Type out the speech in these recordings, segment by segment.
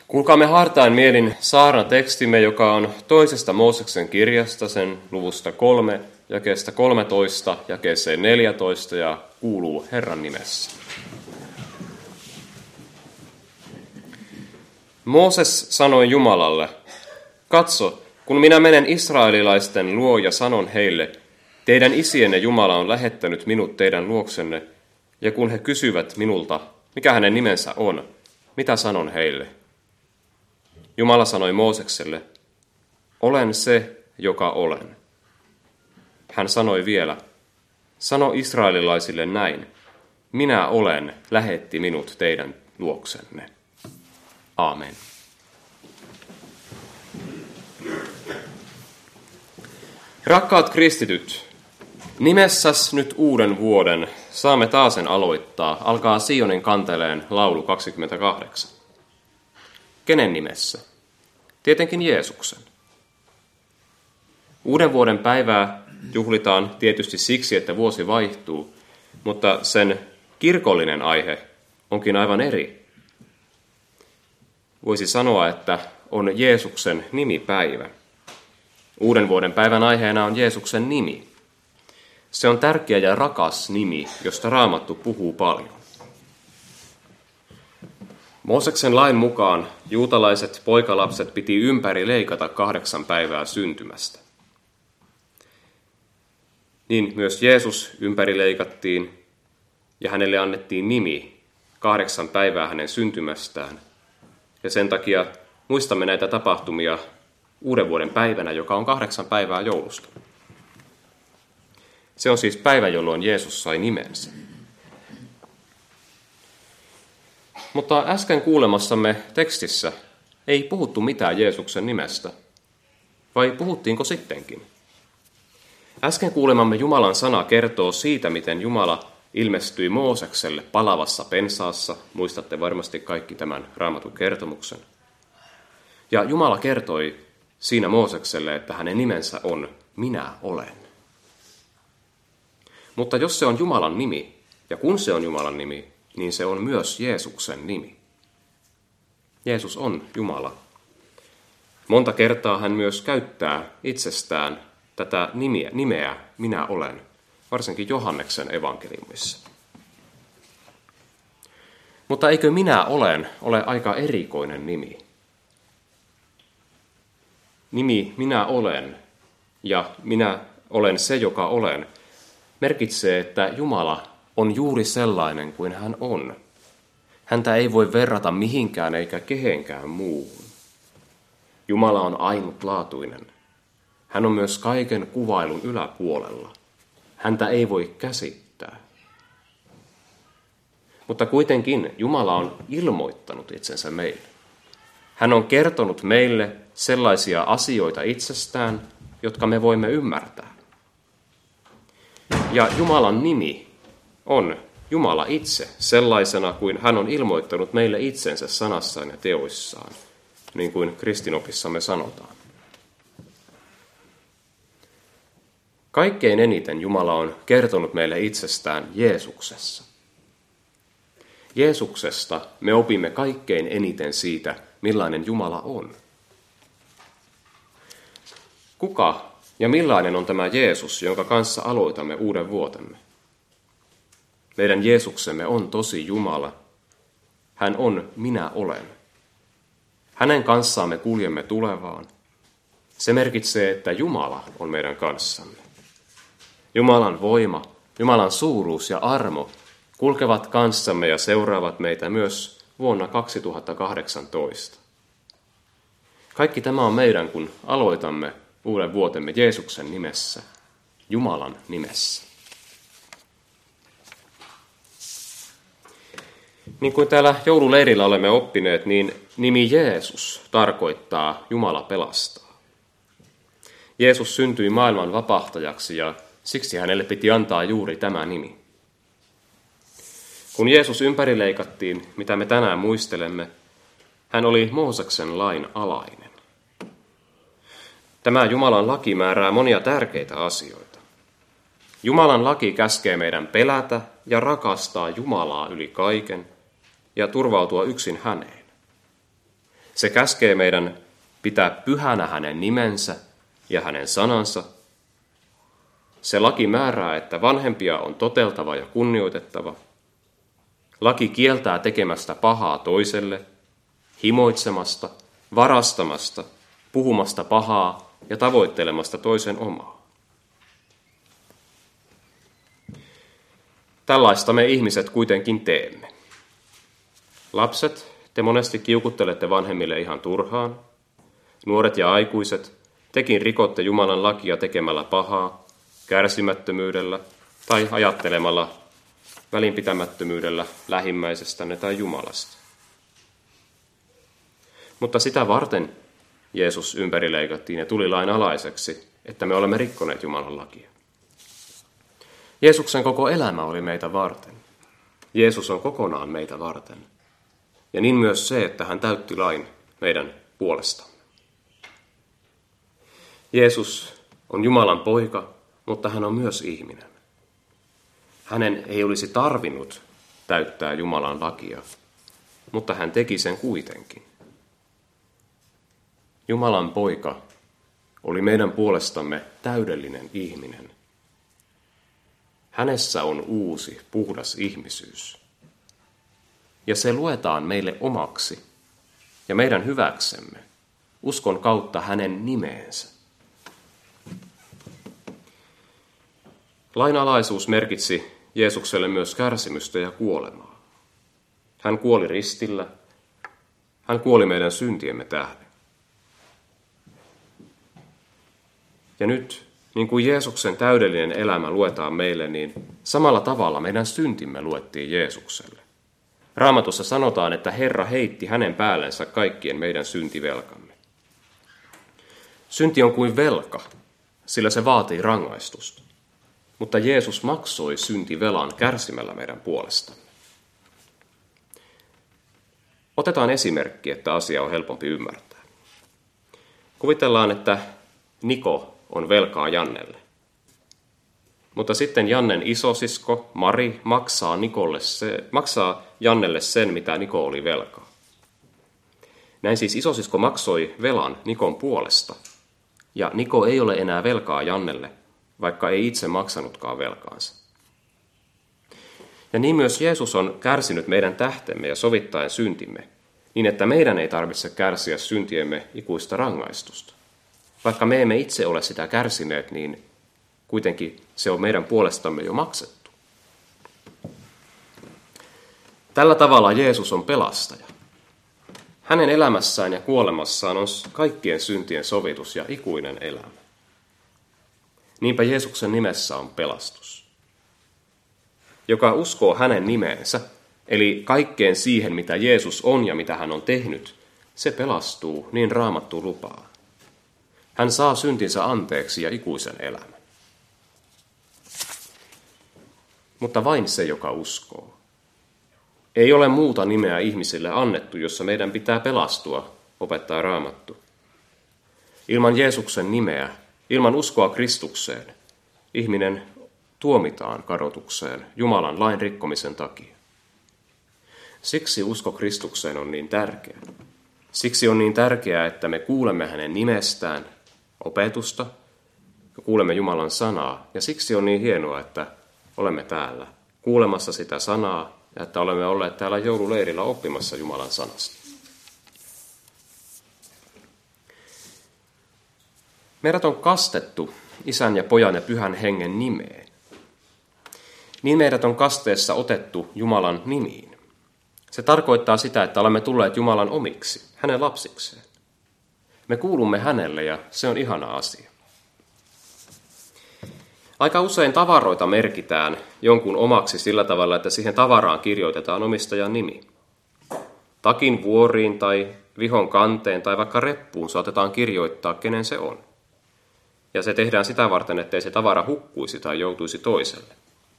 Kuulkaamme hartain mielin saarnan tekstimme, joka on toisesta Mooseksen kirjasta, sen luvusta 3, jakeesta 13, jakeeseen 14 ja kuuluu Herran nimessä. Mooses sanoi Jumalalle, katso, kun minä menen israelilaisten luo ja sanon heille, teidän isienne Jumala on lähettänyt minut teidän luoksenne, ja kun he kysyvät minulta, mikä hänen nimensä on, mitä sanon heille? Jumala sanoi Moosekselle, olen se, joka olen. Hän sanoi vielä, sano israelilaisille näin, minä olen, lähetti minut teidän luoksenne. Aamen. Rakkaat kristityt, nimessäs nyt uuden vuoden saamme taasen aloittaa. Alkaa Sionin kanteleen laulu 28. Kenen nimessä? Tietenkin Jeesuksen. Uuden vuoden päivää juhlitaan tietysti siksi, että vuosi vaihtuu, mutta sen kirkollinen aihe onkin aivan eri. Voisi sanoa, että on Jeesuksen nimipäivä. Uuden vuoden päivän aiheena on Jeesuksen nimi. Se on tärkeä ja rakas nimi, josta Raamattu puhuu paljon. Mooseksen lain mukaan juutalaiset poikalapset piti ympäri leikata 8 päivää syntymästä. Niin myös Jeesus ympäri leikattiin ja hänelle annettiin nimi 8 päivää hänen syntymästään. Ja sen takia muistamme näitä tapahtumia uuden vuoden päivänä, joka on 8 päivää joulusta. Se on siis päivä, jolloin Jeesus sai nimensä. Mutta äsken kuulemassamme tekstissä ei puhuttu mitään Jeesuksen nimestä. Vai puhuttiinko sittenkin? Äsken kuulemamme Jumalan sana kertoo siitä, miten Jumala ilmestyi Moosekselle palavassa pensaassa. Muistatte varmasti kaikki tämän Raamatun kertomuksen. Ja Jumala kertoi siinä Moosekselle, että hänen nimensä on Minä olen. Mutta jos se on Jumalan nimi, ja kun se on Jumalan nimi, niin se on myös Jeesuksen nimi. Jeesus on Jumala. Monta kertaa hän myös käyttää itsestään tätä nimeä Minä olen, varsinkin Johanneksen evankeliumissa. Mutta eikö Minä olen ole aika erikoinen nimi? Nimi Minä olen ja Minä olen se, joka olen, merkitsee, että Jumala on juuri sellainen kuin hän on. Häntä ei voi verrata mihinkään eikä kehenkään muuhun. Jumala on ainutlaatuinen. Hän on myös kaiken kuvailun yläpuolella. Häntä ei voi käsittää. Mutta kuitenkin Jumala on ilmoittanut itsensä meille. Hän on kertonut meille sellaisia asioita itsestään, jotka me voimme ymmärtää. Ja Jumalan nimi on Jumala itse sellaisena kuin hän on ilmoittanut meille itsensä sanassaan ja teoissaan, niin kuin kristinopissamme sanotaan. Kaikkein eniten Jumala on kertonut meille itsestään Jeesuksessa. Jeesuksesta me opimme kaikkein eniten siitä, millainen Jumala on. Kuka ja millainen on tämä Jeesus, jonka kanssa aloitamme uuden vuotemme? Meidän Jeesuksemme on tosi Jumala. Hän on Minä olen. Hänen kanssaan me kuljemme tulevaan. Se merkitsee, että Jumala on meidän kanssamme. Jumalan voima, Jumalan suuruus ja armo kulkevat kanssamme ja seuraavat meitä myös vuonna 2018. Kaikki tämä on meidän, kun aloitamme uuden vuotemme Jeesuksen nimessä, Jumalan nimessä. Niin kuin täällä joululeirillä olemme oppineet, niin nimi Jeesus tarkoittaa Jumala pelastaa. Jeesus syntyi maailman vapahtajaksi ja siksi hänelle piti antaa juuri tämä nimi. Kun Jeesus ympärileikattiin, mitä me tänään muistelemme, hän oli Mooseksen lain alainen. Tämä Jumalan laki määrää monia tärkeitä asioita. Jumalan laki käskee meidän pelätä ja rakastaa Jumalaa yli kaiken ja turvautua yksin häneen. Se käskee meidän pitää pyhänä hänen nimensä ja hänen sanansa. Se laki määrää, että vanhempia on toteltava ja kunnioitettava. Laki kieltää tekemästä pahaa toiselle, himoitsemasta, varastamasta, puhumasta pahaa ja tavoittelemasta toisen omaa. Tällaista me ihmiset kuitenkin teemme. Lapset, te monesti kiukuttelette vanhemmille ihan turhaan. Nuoret ja aikuiset, tekin rikotte Jumalan lakia tekemällä pahaa, kärsimättömyydellä tai ajattelemalla välinpitämättömyydellä lähimmäisestänne tai Jumalasta. Mutta sitä varten Jeesus ympärileikattiin ja tuli lain alaiseksi, että me olemme rikkoneet Jumalan lakia. Jeesuksen koko elämä oli meitä varten. Jeesus on kokonaan meitä varten. Ja niin myös se, että hän täytti lain meidän puolestamme. Jeesus on Jumalan poika, mutta hän on myös ihminen. Hänen ei olisi tarvinnut täyttää Jumalan lakia, mutta hän teki sen kuitenkin. Jumalan poika oli meidän puolestamme täydellinen ihminen. Hänessä on uusi, puhdas ihmisyys. Ja se luetaan meille omaksi ja meidän hyväksemme uskon kautta hänen nimeensä. Lainalaisuus merkitsi Jeesukselle myös kärsimystä ja kuolemaa. Hän kuoli ristillä. Hän kuoli meidän syntiemme tähden. Ja nyt, niin kuin Jeesuksen täydellinen elämä luetaan meille, niin samalla tavalla meidän syntimme luettiin Jeesukselle. Raamatussa sanotaan, että Herra heitti hänen päällensä kaikkien meidän syntivelkamme. Synti on kuin velka, sillä se vaatii rangaistusta. Mutta Jeesus maksoi syntivelan kärsimällä meidän puolestamme. Otetaan esimerkki, että asia on helpompi ymmärtää. Kuvitellaan, että Niko on velkaa Jannelle. Mutta sitten Jannen isosisko Mari maksaa Jannelle sen, mitä Niko oli velkaa. Näin siis isosisko maksoi velan Nikon puolesta, ja Niko ei ole enää velkaa Jannelle, vaikka ei itse maksanutkaan velkaansa. Ja niin myös Jeesus on kärsinyt meidän tähtemme ja sovittaen syntimme, niin että meidän ei tarvitse kärsiä syntiemme ikuista rangaistusta. Vaikka me emme itse ole sitä kärsineet, niin kuitenkin se on meidän puolestamme jo maksettu. Tällä tavalla Jeesus on pelastaja. Hänen elämässään ja kuolemassaan on kaikkien syntien sovitus ja ikuinen elämä. Niinpä Jeesuksen nimessä on pelastus. Joka uskoo hänen nimeensä, eli kaikkeen siihen, mitä Jeesus on ja mitä hän on tehnyt, se pelastuu, niin Raamattu lupaa. Hän saa syntinsä anteeksi ja ikuisen elämän. Mutta vain se, joka uskoo. Ei ole muuta nimeä ihmisille annettu, jossa meidän pitää pelastua, opettaa Raamattu. Ilman Jeesuksen nimeä, ilman uskoa Kristukseen, ihminen tuomitaan kadotukseen Jumalan lain rikkomisen takia. Siksi usko Kristukseen on niin tärkeä. Siksi on niin tärkeää, että me kuulemme hänen nimestään opetusta, kuulemme Jumalan sanaa, ja siksi on niin hienoa, että olemme täällä kuulemassa sitä sanaa, ja että olemme olleet täällä joululeirillä oppimassa Jumalan sanasta. Meidät on kastettu Isän ja Pojan ja Pyhän Hengen nimeen. Niin meidät on kasteessa otettu Jumalan nimiin. Se tarkoittaa sitä, että olemme tulleet Jumalan omiksi, hänen lapsikseen. Me kuulumme hänelle ja se on ihana asia. Aika usein tavaroita merkitään jonkun omaksi sillä tavalla, että siihen tavaraan kirjoitetaan omistajan nimi. Takin vuoriin tai vihon kanteen tai vaikka reppuun saatetaan kirjoittaa, kenen se on. Ja se tehdään sitä varten, ettei se tavara hukkuisi tai joutuisi toiselle.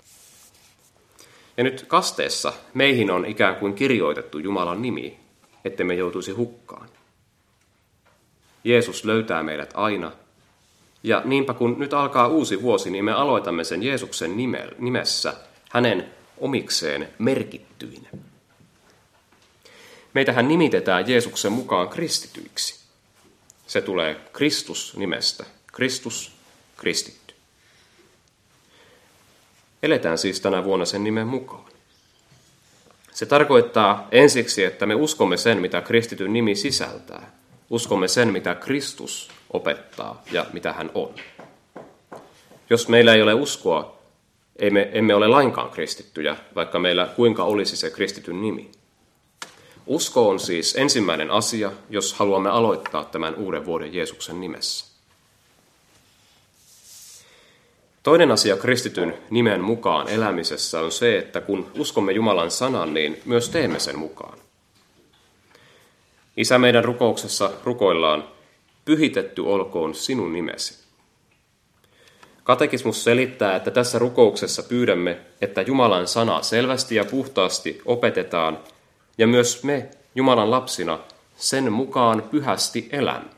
Ja nyt kasteessa meihin on ikään kuin kirjoitettu Jumalan nimi, ettei me joutuisi hukkaan. Jeesus löytää meidät aina. Ja niinpä kun nyt alkaa uusi vuosi, niin me aloitamme sen Jeesuksen nimessä, hänen omikseen merkittyinä. Meitähän nimitetään Jeesuksen mukaan kristityiksi. Se tulee Kristus-nimestä. Kristus, kristitty. Eletään siis tänä vuonna sen nimen mukaan. Se tarkoittaa ensiksi, että me uskomme sen, mitä kristityn nimi sisältää. Uskomme sen, mitä Kristus opettaa ja mitä hän on. Jos meillä ei ole uskoa, emme ole lainkaan kristittyjä, vaikka meillä kuinka olisi se kristityn nimi. Usko on siis ensimmäinen asia, jos haluamme aloittaa tämän uuden vuoden Jeesuksen nimessä. Toinen asia kristityn nimen mukaan elämisessä on se, että kun uskomme Jumalan sanan, niin myös teemme sen mukaan. Isä, meidän rukouksessa rukoillaan, pyhitetty olkoon sinun nimesi. Katekismus selittää, että tässä rukouksessa pyydämme, että Jumalan sana selvästi ja puhtaasti opetetaan, ja myös me Jumalan lapsina sen mukaan pyhästi elämme.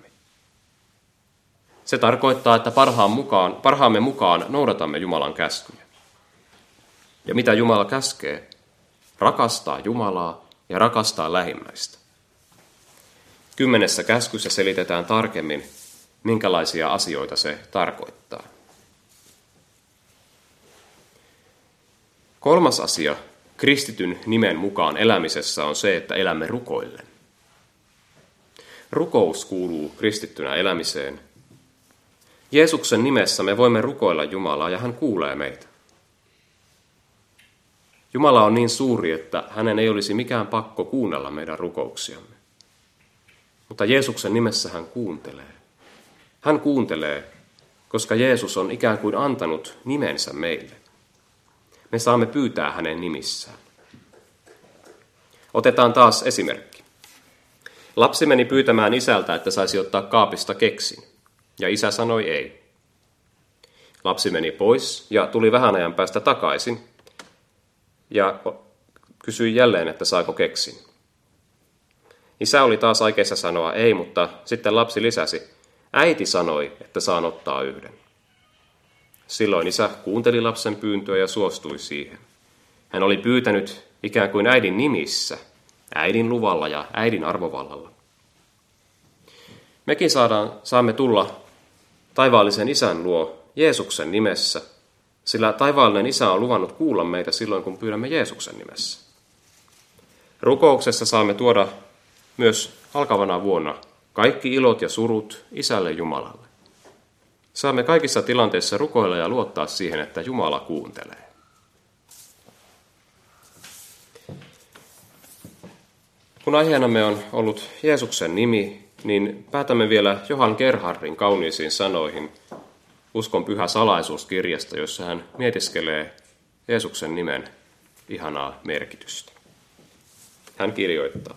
Se tarkoittaa, että parhaamme mukaan noudatamme Jumalan käskyjä. Ja mitä Jumala käskee? Rakastaa Jumalaa ja rakastaa lähimmäistä. 10. käskyssä selitetään tarkemmin, minkälaisia asioita se tarkoittaa. Kolmas asia kristityn nimen mukaan elämisessä on se, että elämme rukoillen. Rukous kuuluu kristittynä elämiseen. Jeesuksen nimessä me voimme rukoilla Jumalaa ja hän kuulee meitä. Jumala on niin suuri, että hänen ei olisi mikään pakko kuunnella meidän rukouksiamme. Mutta Jeesuksen nimessä hän kuuntelee. Hän kuuntelee, koska Jeesus on ikään kuin antanut nimensä meille. Me saamme pyytää hänen nimissään. Otetaan taas esimerkki. Lapsi meni pyytämään isältä, että saisi ottaa kaapista keksin, ja isä sanoi ei. Lapsi meni pois ja tuli vähän ajan päästä takaisin, ja kysyi jälleen, että saako keksin. Isä oli taas aikeissa sanoa ei, mutta sitten lapsi lisäsi, äiti sanoi, että saan ottaa yhden. Silloin isä kuunteli lapsen pyyntöä ja suostui siihen. Hän oli pyytänyt ikään kuin äidin nimissä, äidin luvalla ja äidin arvovallalla. Mekin saamme tulla taivaallisen isän luo Jeesuksen nimessä, sillä taivaallinen isä on luvannut kuulla meitä silloin, kun pyydämme Jeesuksen nimessä. Rukouksessa saamme tuoda myös alkavana vuonna kaikki ilot ja surut isälle Jumalalle. Saamme kaikissa tilanteissa rukoilla ja luottaa siihen, että Jumala kuuntelee. Kun aiheenamme on ollut Jeesuksen nimi, niin päätämme vielä Johan Gerhardin kauniisiin sanoihin Uskon pyhä salaisuuskirjasta, jossa hän mietiskelee Jeesuksen nimen ihanaa merkitystä. Hän kirjoittaa: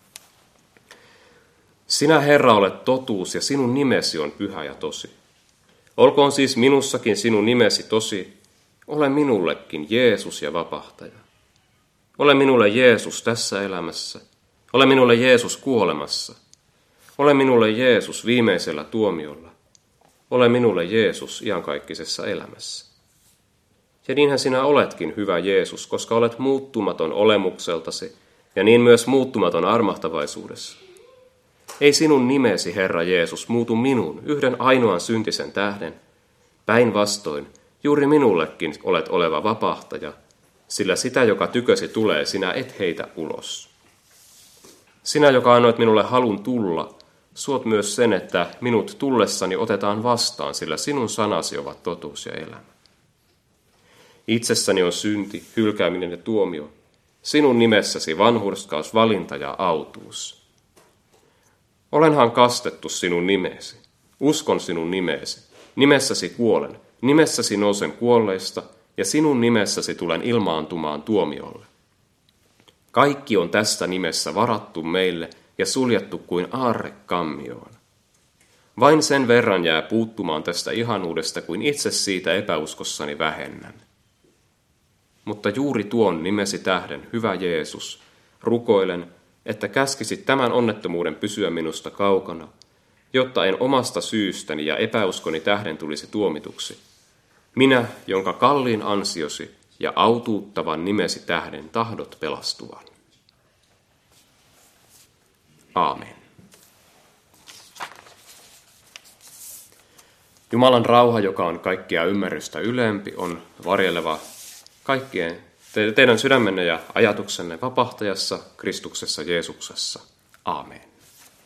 Sinä, Herra, olet totuus ja sinun nimesi on pyhä ja tosi. Olkoon siis minussakin sinun nimesi tosi, ole minullekin Jeesus ja vapahtaja. Ole minulle Jeesus tässä elämässä, ole minulle Jeesus kuolemassa, ole minulle Jeesus viimeisellä tuomiolla, ole minulle Jeesus iankaikkisessa elämässä. Ja niinhän sinä oletkin, hyvä Jeesus, koska olet muuttumaton olemukseltasi ja niin myös muuttumaton armahtavaisuudessa. Ei sinun nimesi, Herra Jeesus, muutu minun yhden ainoan syntisen tähden. Päinvastoin, juuri minullekin olet oleva vapahtaja, sillä sitä, joka tykösi tulee, sinä et heitä ulos. Sinä, joka annoit minulle halun tulla, suot myös sen, että minut tullessani otetaan vastaan, sillä sinun sanasi ovat totuus ja elämä. Itsessäni on synti, hylkääminen ja tuomio. Sinun nimessäsi vanhurskaus, valinta ja autuus. Olenhan kastettu sinun nimeesi, uskon sinun nimeesi, nimessäsi kuolen, nimessäsi nousen kuolleista ja sinun nimessäsi tulen ilmaantumaan tuomiolle. Kaikki on tässä nimessä varattu meille ja suljettu kuin aarre kammioon. Vain sen verran jää puuttumaan tästä ihanuudesta, kuin itse siitä epäuskossani vähennän. Mutta juuri tuon nimesi tähden, hyvä Jeesus, rukoilen, että käskisit tämän onnettomuuden pysyä minusta kaukana, jotta en omasta syystäni ja epäuskoni tähden tulisi tuomituksi. Minä, jonka kalliin ansiosi ja autuuttavan nimesi tähden tahdot pelastuvan. Aamen. Jumalan rauha, joka on kaikkia ymmärrystä ylempi, on varjeleva kaikkien teidän sydämenne ja ajatuksenne vapahtajassa, Kristuksessa Jeesuksessa. Aamen.